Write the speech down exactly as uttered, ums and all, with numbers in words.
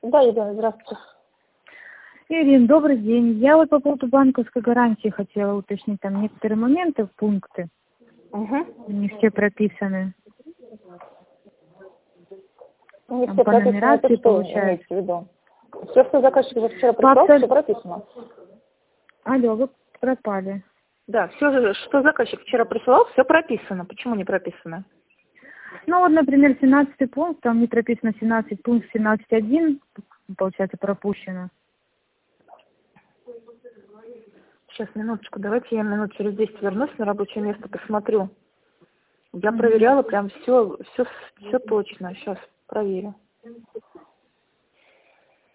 Да, Елена, здравствуйте. Ирина, добрый день. Я вот по поводу банковской гарантии хотела уточнить. Там некоторые моменты, пункты, Угу. не все прописаны. Не Там все по прописано, нумерации это что получается. имеете в виду? Все, что заказчик уже вчера прислал, абсол- все прописано. Алло, вы пропали. Да, все, что заказчик вчера присылал, все прописано. Почему не прописано? Ну вот, например, семнадцатый пункт, там не прописано семнадцать, пункт семнадцать один, получается, пропущено. Сейчас, минуточку, давайте я минут через десять вернусь на рабочее место, посмотрю. Я Мгм. проверяла прям все, все, все точно. Сейчас проверю.